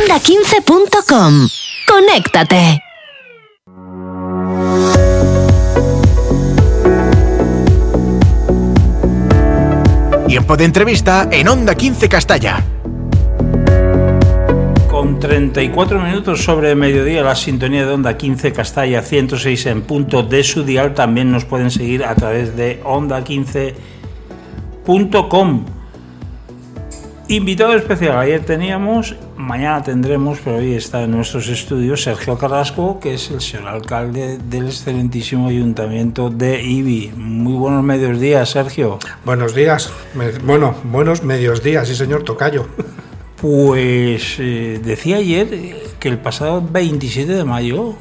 onda15.com. ¡Conéctate! Tiempo de entrevista en Onda 15 Castalla. Con 34 minutos sobre mediodía, la sintonía de Onda 15 Castalla, 106 en punto de su dial. También nos pueden seguir a través de onda15.com. Invitado especial, ayer teníamos, mañana tendremos, pero hoy está en nuestros estudios Sergio Carrasco, que es el señor alcalde del excelentísimo ayuntamiento de Ibi. Muy buenos medios días, Sergio. Buenos días, buenos medios días, sí señor tocayo. Pues decía ayer que el pasado 27 de mayo,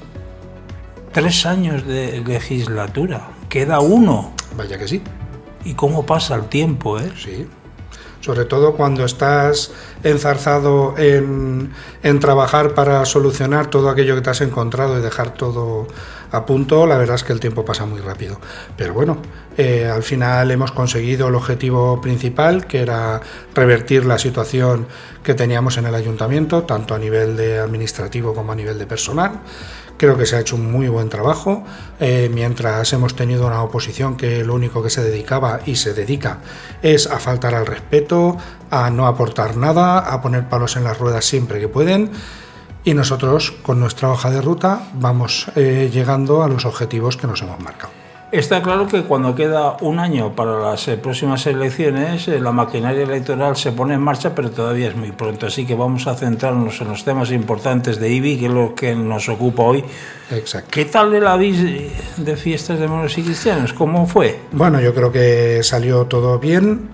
3 años de legislatura, queda uno. Vaya que sí. ¿Y cómo pasa el tiempo, eh? Sí. Sobre todo cuando estás enzarzado en trabajar para solucionar todo aquello que te has encontrado y dejar todo a punto, la verdad es que el tiempo pasa muy rápido. Pero bueno, al final hemos conseguido el objetivo principal, que era revertir la situación que teníamos en el ayuntamiento, tanto a nivel de administrativo como a nivel de personal. Creo que se ha hecho un muy buen trabajo, mientras hemos tenido una oposición que lo único que se dedicaba y se dedica es a faltar al respeto, a no aportar nada, a poner palos en las ruedas siempre que pueden, y nosotros con nuestra hoja de ruta vamos llegando a los objetivos que nos hemos marcado. Está claro que cuando queda un año para las próximas elecciones, la maquinaria electoral se pone en marcha, pero todavía es muy pronto. Así que vamos a centrarnos en los temas importantes de Ibi, que es lo que nos ocupa hoy. Exacto. ¿Qué tal de la vis de fiestas de moros y cristianos? ¿Cómo fue? Bueno, yo creo que salió todo bien.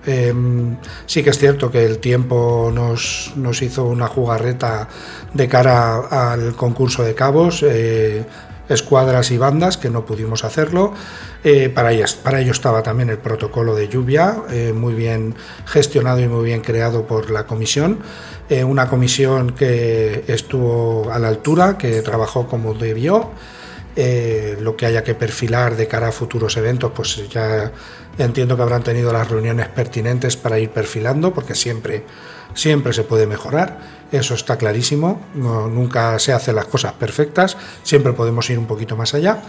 Sí que es cierto que el tiempo nos hizo una jugarreta de cara al concurso de cabos, escuadras y bandas, que no pudimos hacerlo. Para ello estaba también el protocolo de lluvia, muy bien gestionado y muy bien creado por la comisión. Una comisión que estuvo a la altura, que trabajó como debió. Lo que haya que perfilar de cara a futuros eventos, pues ya entiendo que habrán tenido las reuniones pertinentes para ir perfilando, porque siempre se puede mejorar. Eso está clarísimo, nunca se hacen las cosas perfectas, siempre podemos ir un poquito más allá,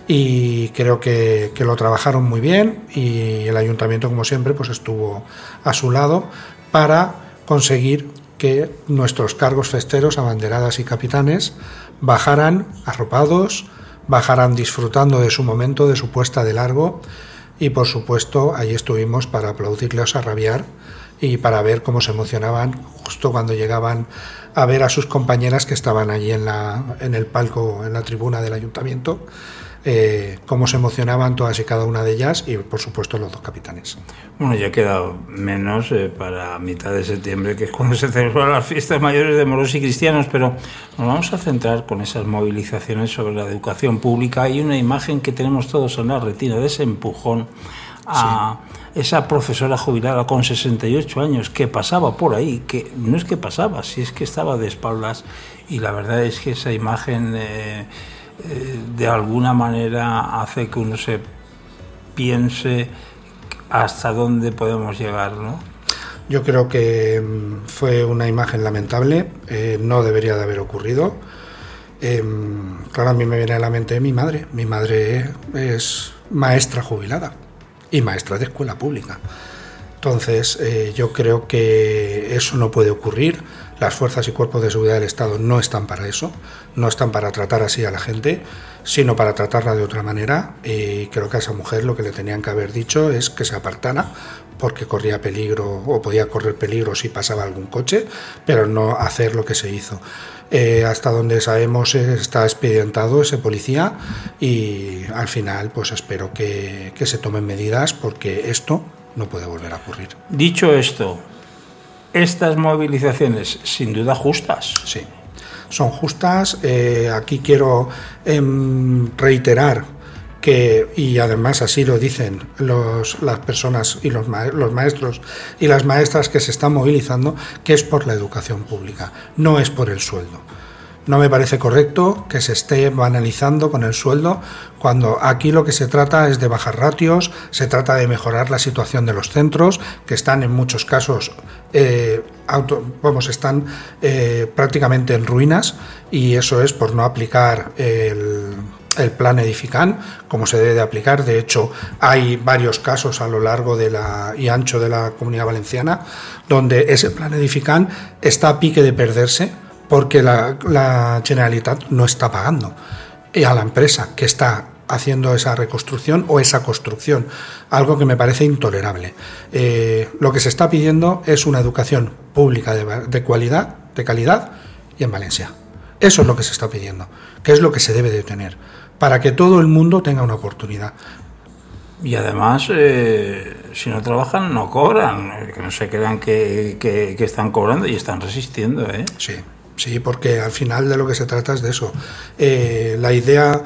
y creo que lo trabajaron muy bien, y el ayuntamiento, como siempre, pues estuvo a su lado para conseguir que nuestros cargos festeros, abanderadas y capitanes, bajaran arropados, bajaran disfrutando de su momento, de su puesta de largo, y por supuesto allí estuvimos para aplaudirles a rabiar y para ver cómo se emocionaban justo cuando llegaban a ver a sus compañeras que estaban allí en el palco, en la tribuna del ayuntamiento, cómo se emocionaban todas y cada una de ellas, y por supuesto los dos capitanes. Bueno, ya queda menos para mitad de septiembre, que es cuando se celebran las fiestas mayores de moros y cristianos, pero nos vamos a centrar con esas movilizaciones sobre la educación pública. Hay una imagen que tenemos todos en la retina de ese empujón a esa profesora jubilada con 68 años que pasaba por ahí, que no es que pasaba, si es que estaba de espaldas, y la verdad es que esa imagen de alguna manera hace que uno se piense hasta dónde podemos llegar, ¿no? Yo creo que fue una imagen lamentable, no debería de haber ocurrido. Claro, a mí me viene a la mente mi madre. Mi madre es maestra jubilada y maestra de escuela pública. Entonces, yo creo que eso no puede ocurrir. Las fuerzas y cuerpos de seguridad del Estado no están para eso, no están para tratar así a la gente, sino para tratarla de otra manera. Y creo que a esa mujer lo que le tenían que haber dicho es que se apartara, porque corría peligro o podía correr peligro si pasaba algún coche, pero no hacer lo que se hizo. Hasta donde sabemos está expedientado ese policía, y al final pues espero que se tomen medidas, porque esto no puede volver a ocurrir. Dicho esto, estas movilizaciones sin duda justas. Sí, son justas. Aquí quiero reiterar que, y además así lo dicen las personas y los maestros y las maestras que se están movilizando, que es por la educación pública, no es por el sueldo. No me parece correcto que se esté banalizando con el sueldo, cuando aquí lo que se trata es de bajar ratios, se trata de mejorar la situación de los centros, que están en muchos casos están prácticamente en ruinas, y eso es por no aplicar el plan Edifican como se debe de aplicar. De hecho, hay varios casos a lo largo y ancho de la Comunidad Valenciana donde ese plan Edifican está a pique de perderse porque la Generalitat no está pagando a la empresa que está haciendo esa reconstrucción o esa construcción, algo que me parece intolerable. Lo que se está pidiendo es una educación pública de calidad y en Valencia. Eso es lo que se está pidiendo, que es lo que se debe de tener, para que todo el mundo tenga una oportunidad. Y además, si no trabajan, no cobran, que no se crean que están cobrando y están resistiendo, ¿eh? Sí, porque al final de lo que se trata es de eso. La idea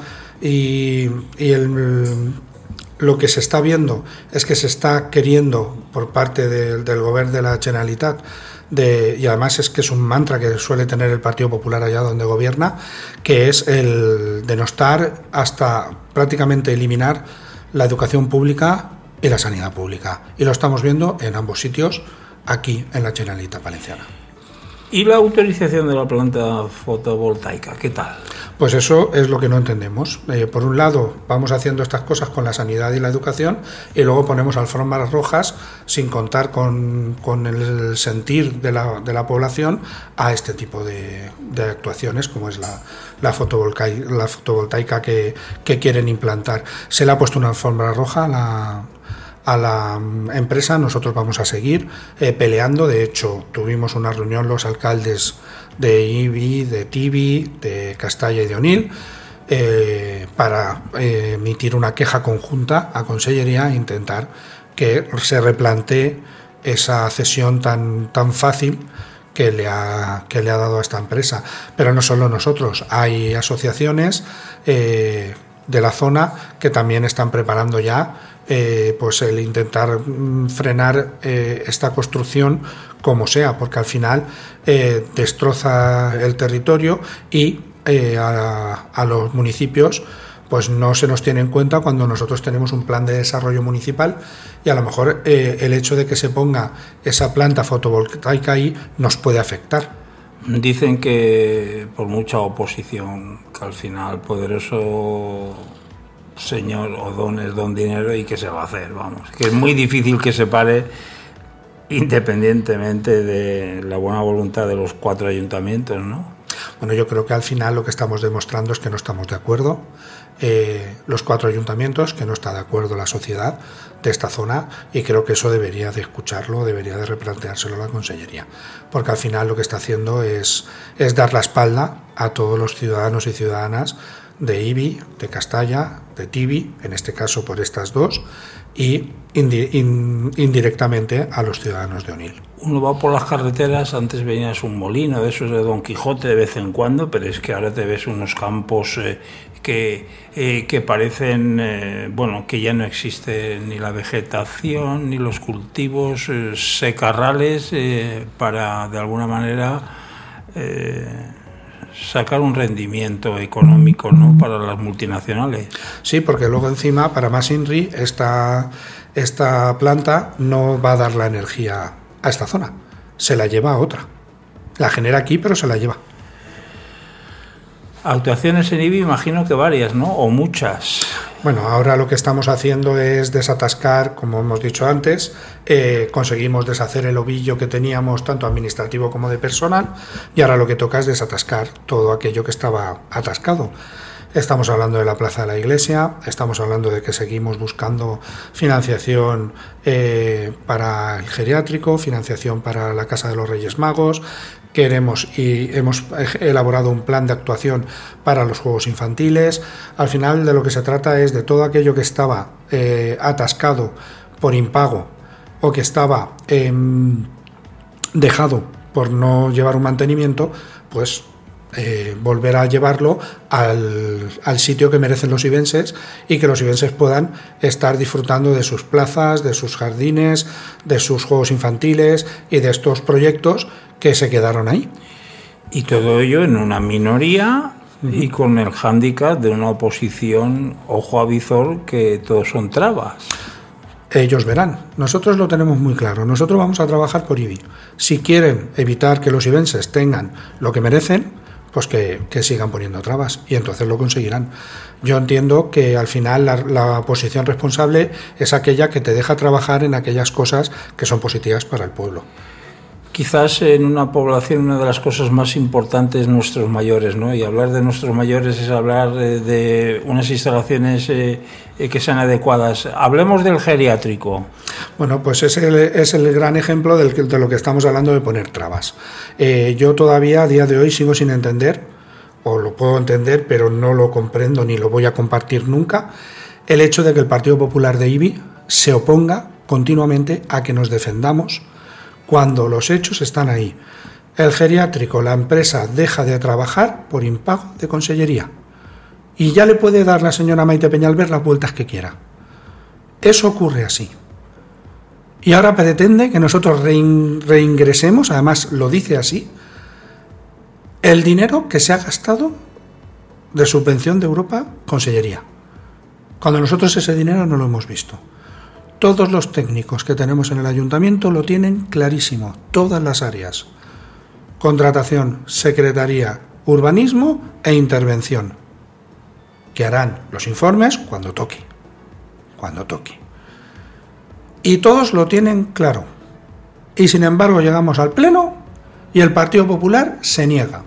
lo que se está viendo es que se está queriendo por parte del gobierno de la Generalitat, y además es que es un mantra que suele tener el Partido Popular allá donde gobierna, que es el denostar hasta prácticamente eliminar la educación pública y la sanidad pública. Y lo estamos viendo en ambos sitios aquí en la Generalitat Valenciana. ¿Y la autorización de la planta fotovoltaica, qué tal? Pues eso es lo que no entendemos. Por un lado, vamos haciendo estas cosas con la sanidad y la educación, y luego ponemos alfombras rojas sin contar con el sentir de la población a este tipo de actuaciones, como es la fotovoltaica que quieren implantar. Se le ha puesto una alfombra roja a la empresa. Nosotros vamos a seguir peleando. De hecho, tuvimos una reunión los alcaldes de Ibi, de Tibi, de Castalla y de Onil para emitir una queja conjunta a Consellería e intentar que se replantee esa cesión tan fácil que le ha dado a esta empresa. Pero no solo nosotros, hay asociaciones de la zona que también están preparando ya pues el intentar frenar esta construcción como sea, porque al final destroza el territorio y a los municipios pues no se nos tiene en cuenta cuando nosotros tenemos un plan de desarrollo municipal, y a lo mejor el hecho de que se ponga esa planta fotovoltaica ahí nos puede afectar. Dicen que por mucha oposición, que al final poderoso señor Odón es don dinero, y que se va a hacer, vamos, que es muy difícil que se pare, independientemente de la buena voluntad de los 4 ayuntamientos, ¿no? Bueno, yo creo que al final lo que estamos demostrando es que no estamos de acuerdo. Los 4 ayuntamientos, que no está de acuerdo la sociedad de esta zona, y creo que eso debería de escucharlo, debería de replanteárselo la Consellería, porque al final lo que está haciendo es dar la espalda a todos los ciudadanos y ciudadanas de Ibi, de Castalla, de Tibi, en este caso por estas dos, y indirectamente a los ciudadanos de Onil. Uno va por las carreteras, antes venías un molino de esos de Don Quijote de vez en cuando, pero es que ahora te ves unos campos que parecen, que ya no existe ni la vegetación ni los cultivos, secarrales, para de alguna manera sacar un rendimiento económico, ¿no?, para las multinacionales. Sí, porque luego encima para más INRI esta planta no va a dar la energía a esta zona, se la lleva a otra. La genera aquí, pero se la lleva. Actuaciones en IBI, imagino que varias, ¿no?, o muchas. Bueno, ahora lo que estamos haciendo es desatascar, como hemos dicho antes, conseguimos deshacer el ovillo que teníamos, tanto administrativo como de personal, y ahora lo que toca es desatascar todo aquello que estaba atascado. Estamos hablando de la Plaza de la Iglesia, estamos hablando de que seguimos buscando financiación para el geriátrico, financiación para la Casa de los Reyes Magos. Queremos y hemos elaborado un plan de actuación para los juegos infantiles. Al final de lo que se trata es de todo aquello que estaba atascado por impago o que estaba dejado por no llevar un mantenimiento, pues volver a llevarlo al sitio que merecen los ibenses, y que los ibenses puedan estar disfrutando de sus plazas, de sus jardines, de sus juegos infantiles y de estos proyectos que se quedaron ahí. Y todo ello en una minoría y con el hándicap de una oposición ojo a visor, que todos son trabas. ellos verán. Nosotros lo tenemos muy claro. Nosotros vamos a trabajar por IBI. Si quieren evitar que los ibenses tengan lo que merecen, pues que sigan poniendo trabas, y entonces lo conseguirán. Yo entiendo que al final la oposición responsable es aquella que te deja trabajar en aquellas cosas que son positivas para el pueblo. Quizás en una población una de las cosas más importantes nuestros mayores, ¿no? Y hablar de nuestros mayores es hablar de unas instalaciones que sean adecuadas. Hablemos del geriátrico. Bueno, pues es el gran ejemplo de lo que estamos hablando, de poner trabas. Yo todavía a día de hoy sigo sin entender, o lo puedo entender, pero no lo comprendo ni lo voy a compartir nunca, el hecho de que el Partido Popular de IBI se oponga continuamente a que nos defendamos cuando los hechos están ahí. El geriátrico, la empresa deja de trabajar por impago de consellería. Y ya le puede dar la señora Maite Peñalver las vueltas que quiera. Eso ocurre así. Y ahora pretende que nosotros reingresemos, además lo dice así, el dinero que se ha gastado de subvención de Europa, consellería. Cuando nosotros ese dinero no lo hemos visto. Todos los técnicos que tenemos en el ayuntamiento lo tienen clarísimo, todas las áreas. Contratación, secretaría, urbanismo e intervención, que harán los informes cuando toque. Y todos lo tienen claro. Y sin embargo llegamos al Pleno y el Partido Popular se niega.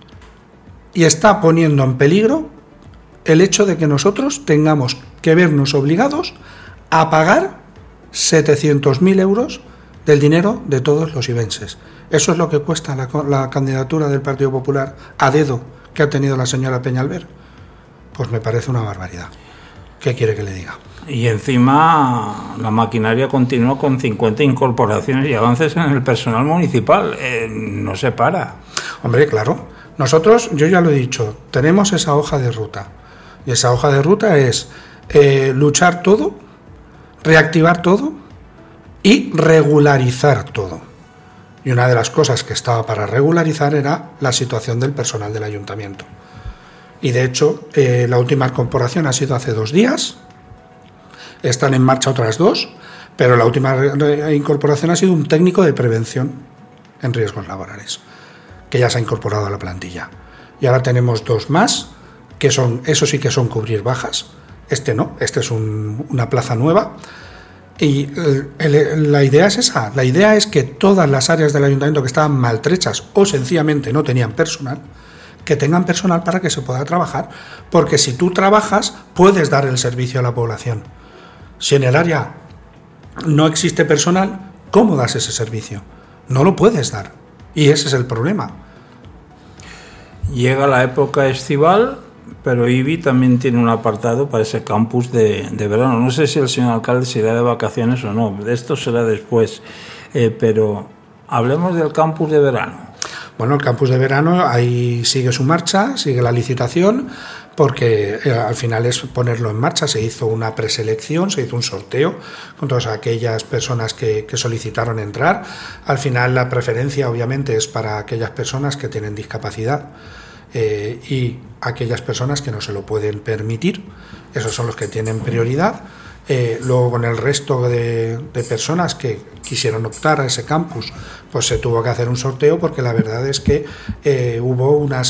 Y está poniendo en peligro el hecho de que nosotros tengamos que vernos obligados a pagar 700.000 euros del dinero de todos los ibenses. Eso es lo que cuesta la candidatura del Partido Popular a dedo que ha tenido la señora Peñalver. Pues me parece una barbaridad. ¿Qué quiere que le diga? Y encima la maquinaria continúa con 50 incorporaciones y avances en el personal municipal. No se para. Hombre, claro. Nosotros, yo ya lo he dicho, tenemos esa hoja de ruta. Y esa hoja de ruta es luchar todo, reactivar todo y regularizar todo. Y una de las cosas que estaba para regularizar era la situación del personal del ayuntamiento. Y de hecho, la última incorporación ha sido hace 2 días. Están en marcha otras 2, pero la última incorporación ha sido un técnico de prevención en riesgos laborales, que ya se ha incorporado a la plantilla. Y ahora tenemos 2 más, que son, eso sí que son cubrir bajas. Este no, este es una plaza nueva. Y la idea es esa. La idea es que todas las áreas del ayuntamiento que estaban maltrechas o sencillamente no tenían personal, que tengan personal para que se pueda trabajar. Porque si tú trabajas, puedes dar el servicio a la población. Si en el área no existe personal, ¿cómo das ese servicio? No lo puedes dar. Y ese es el problema. Llega la época estival, pero IBI también tiene un apartado para ese campus de verano. No sé si el señor alcalde se irá de vacaciones o no, de esto será después, pero hablemos del campus de verano. Bueno, el campus de verano ahí sigue su marcha, sigue la licitación, porque al final es ponerlo en marcha. Se hizo una preselección, se hizo un sorteo con todas aquellas personas que solicitaron entrar. Al final la preferencia obviamente es para aquellas personas que tienen discapacidad y aquellas personas que no se lo pueden permitir. Esos son los que tienen prioridad. Luego con el resto de personas que quisieron optar a ese campus, pues se tuvo que hacer un sorteo, porque la verdad es que hubo unas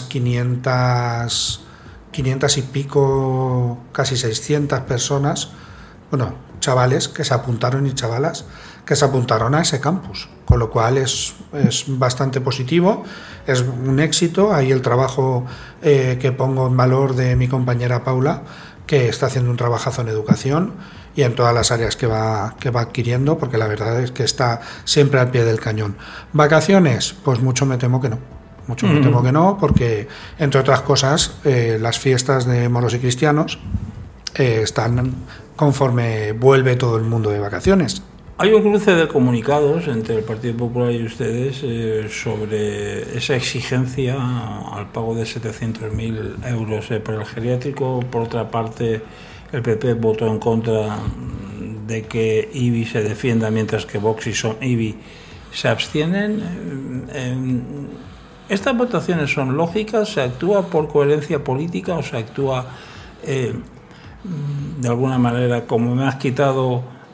500 y pico, casi 600 personas, bueno, chavales que se apuntaron y chavalas que se apuntaron a ese campus, con lo cual es bastante positivo, es un éxito. Ahí el trabajo que pongo en valor de mi compañera Paula, que está haciendo un trabajazo en educación y en todas las áreas que va adquiriendo, porque la verdad es que está siempre al pie del cañón. ¿Vacaciones? Pues mucho me temo que no. Me temo que no, porque, entre otras cosas, las fiestas de moros y cristianos están conforme vuelve todo el mundo de vacaciones. Hay un cruce de comunicados entre el Partido Popular y ustedes sobre esa exigencia al pago de 700.000 euros para el geriátrico. Por otra parte, el PP votó en contra de que IBI se defienda, mientras que Vox y IBI se abstienen. ¿Estas votaciones son lógicas? ¿Se actúa por coherencia política o se actúa de alguna manera, como me has quitado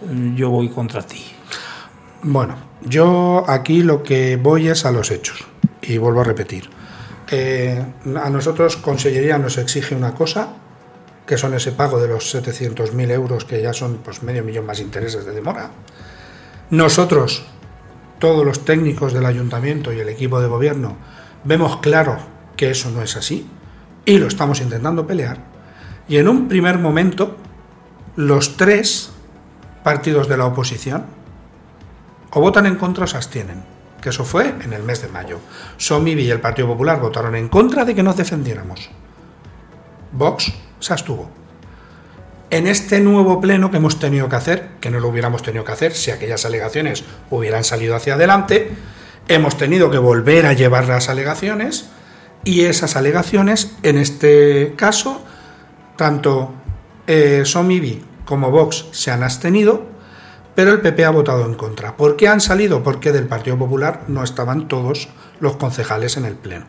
yo voy contra ti. Bueno, yo aquí lo que voy es a los hechos, y vuelvo a repetir. A nosotros Consellería nos exige una cosa, que son ese pago de los 700.000 euros, que ya son pues medio millón más intereses de demora. Nosotros, todos los técnicos del ayuntamiento y el equipo de gobierno, vemos claro que eso no es así y lo estamos intentando pelear. Y en un primer momento, los 3 partidos de la oposición o votan en contra o se abstienen, que eso fue en el mes de mayo. Somibi y el Partido Popular votaron en contra de que nos defendiéramos. Vox se abstuvo. En este nuevo pleno que hemos tenido que hacer, que no lo hubiéramos tenido que hacer si aquellas alegaciones hubieran salido hacia adelante, hemos tenido que volver a llevar las alegaciones, y esas alegaciones, en este caso, tanto Somibi como Vox se han abstenido, pero el PP ha votado en contra. ¿Por qué han salido? Porque del Partido Popular no estaban todos los concejales en el pleno.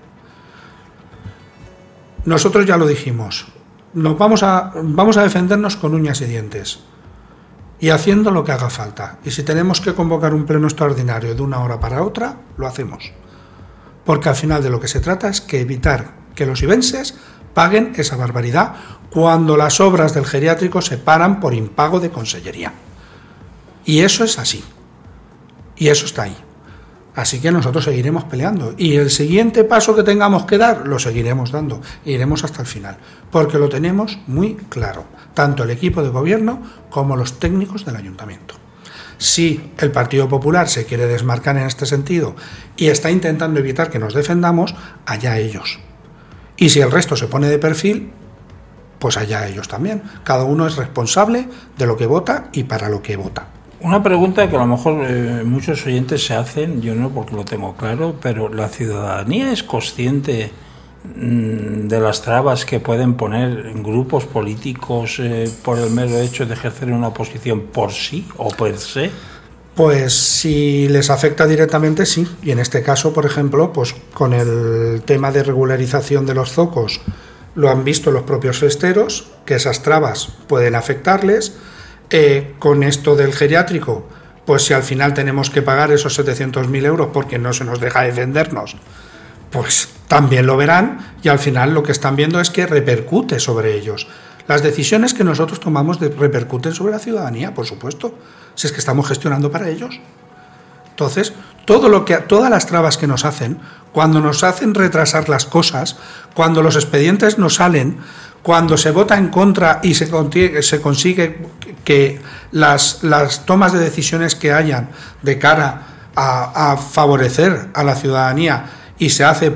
Nosotros ya lo dijimos, vamos a defendernos con uñas y dientes y haciendo lo que haga falta. Y si tenemos que convocar un pleno extraordinario de una hora para otra, lo hacemos. Porque al final de lo que se trata es que evitar que los ibenses paguen esa barbaridad cuando las obras del geriátrico se paran por impago de Consellería. Y eso es así. Y eso está ahí. Así que nosotros seguiremos peleando. Y el siguiente paso que tengamos que dar, lo seguiremos dando. E iremos hasta el final. Porque lo tenemos muy claro. Tanto el equipo de gobierno como los técnicos del ayuntamiento. Si el Partido Popular se quiere desmarcar en este sentido y está intentando evitar que nos defendamos, allá ellos. Y si el resto se pone de perfil, pues allá ellos también. Cada uno es responsable de lo que vota y para lo que vota. Una pregunta que a lo mejor muchos oyentes se hacen, yo no porque lo tengo claro, pero ¿la ciudadanía es consciente de las trabas que pueden poner grupos políticos por el mero hecho de ejercer una oposición por sí o per se? Pues si les afecta directamente, sí. Y en este caso, por ejemplo, pues con el tema de regularización de los zocos, lo han visto los propios festeros, que esas trabas pueden afectarles. Con esto del geriátrico, pues si al final tenemos que pagar esos 700.000 euros porque no se nos deja defendernos, pues también lo verán, y al final lo que están viendo es que repercute sobre ellos. Las decisiones que nosotros tomamos repercuten sobre la ciudadanía, por supuesto, si es que estamos gestionando para ellos. Entonces, todas las trabas que nos hacen, cuando nos hacen retrasar las cosas, cuando los expedientes no salen, cuando se vota en contra y se consigue que las tomas de decisiones que hayan de cara a favorecer a la ciudadanía y se hace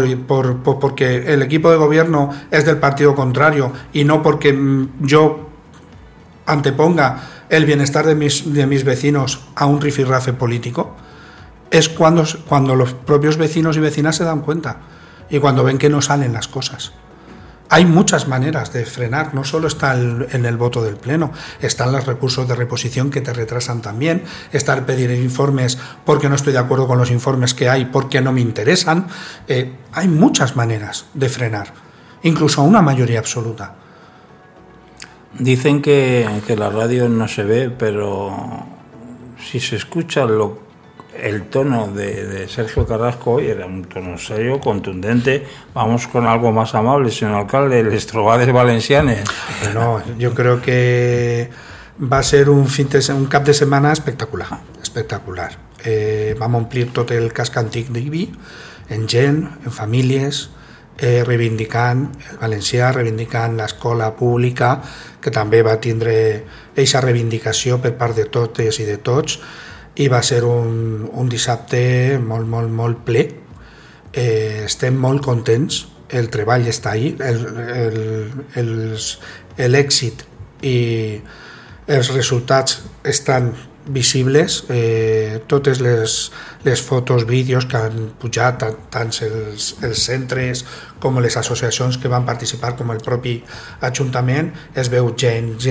porque el equipo de gobierno es del partido contrario y no porque yo anteponga el bienestar de mis vecinos a un rifirrafe político, es cuando los propios vecinos y vecinas se dan cuenta y cuando ven que no salen las cosas. Hay muchas maneras de frenar, no solo está en el voto del Pleno, están los recursos de reposición que te retrasan también, está el pedir informes porque no estoy de acuerdo con los informes que hay, porque no me interesan. Hay muchas maneras de frenar, incluso a una mayoría absoluta. Dicen que la radio no se ve, pero si se escucha el tono de Sergio Carrasco hoy era un tono serio, contundente. Vamos con algo más amable, señor alcalde, les trobades valencianes. Bueno, yo creo que va a ser un cap de setmana espectacular. Vam omplir tot el casc antic d'Ibi, en gent, en famílies, reivindicant el valencià, reivindicant l'escola pública, que també va tindre aquesta reivindicació per part de totes i de tots, i va ser un dissabte molt ple. Estem molt contents, el treball està ahí, l'èxit i els resultats estan visibles, totes les fotos, vídeos que han pujat tant els centres com les associacions que van participar, com el propi Ajuntament, es veu gent,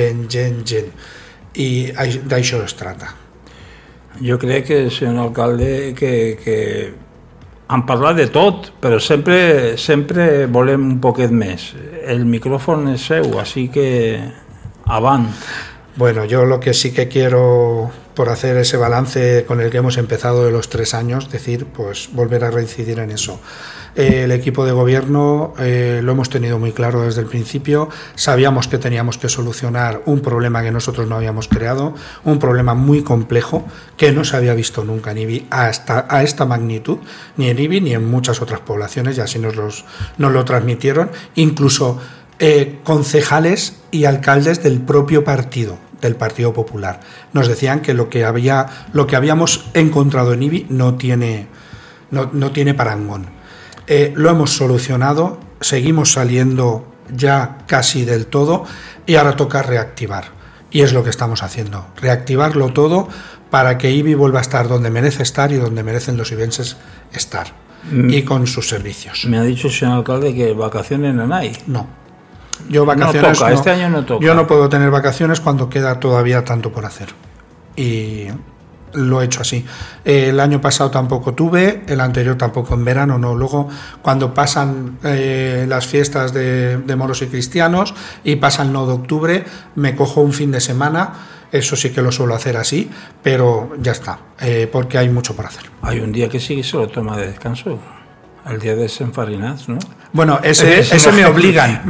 i d'això es trata. Jo crec que, senyor alcalde, que han parlat de tot, però sempre volem un poquet més. El micròfon és seu, així que avant. Bueno, yo lo que sí que quiero, por hacer ese balance con el que hemos empezado de los 3 años, decir, pues volver a reincidir en eso. El equipo de gobierno lo hemos tenido muy claro desde el principio. Sabíamos que teníamos que solucionar un problema que nosotros no habíamos creado, un problema muy complejo que no se había visto nunca en IBI a esta magnitud, ni en IBI ni en muchas otras poblaciones, y así nos lo transmitieron, incluso concejales y alcaldes del propio partido, del Partido Popular. Nos decían que lo que habíamos encontrado en IBI no tiene parangón. Lo hemos solucionado, seguimos saliendo ya casi del todo y ahora toca reactivar. Y es lo que estamos haciendo, reactivarlo todo para que IBI vuelva a estar donde merece estar y donde merecen los ibenses estar, y con sus servicios. Me ha dicho el señor alcalde que vacaciones no hay. No. Yo vacaciones no toca, este año no toca. Yo no puedo tener vacaciones cuando queda todavía tanto por hacer. Y lo he hecho así. El año pasado tampoco tuve, el anterior tampoco en verano, no. Luego, cuando pasan las fiestas de moros y cristianos y pasa el 9 de octubre, me cojo un fin de semana. Eso sí que lo suelo hacer así, pero ya está, porque hay mucho por hacer. Hay un día que sí que se lo toma de descanso. El día de Sant Farinats, ¿no? Bueno, ese me obligan.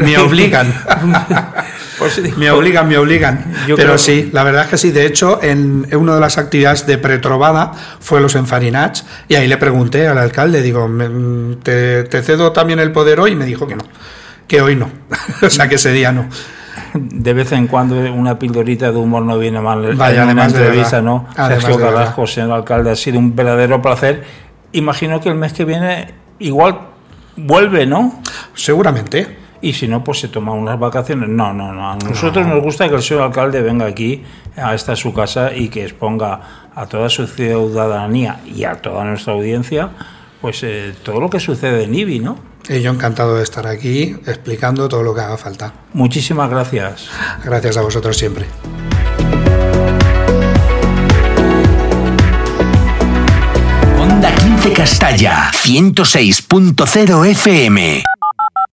Pues, me obligan. Pero sí, la verdad es que sí. De hecho, en una de las actividades de pretrobada fue los Sant Farinats, y ahí le pregunté al alcalde, digo, ¿te cedo también el poder hoy? Y me dijo que no, que hoy no. O sea, que ese día no. De vez en cuando una pildorita de humor no viene mal. Vaya, en una además entrevista, ¿no? Sergio de Carrasco, señor alcalde, ha sido un verdadero placer. Imagino que el mes que viene igual vuelve, ¿no? Seguramente. Y si no, pues se toma unas vacaciones. No. A nosotros nos gusta que el señor alcalde venga aquí, a esta su casa, y que exponga a toda su ciudadanía y a toda nuestra audiencia, pues todo lo que sucede en IBI, ¿no? Y yo encantado de estar aquí explicando todo lo que haga falta. Muchísimas gracias. Gracias a vosotros siempre. Onda 15 Castalla, 106.0 FM.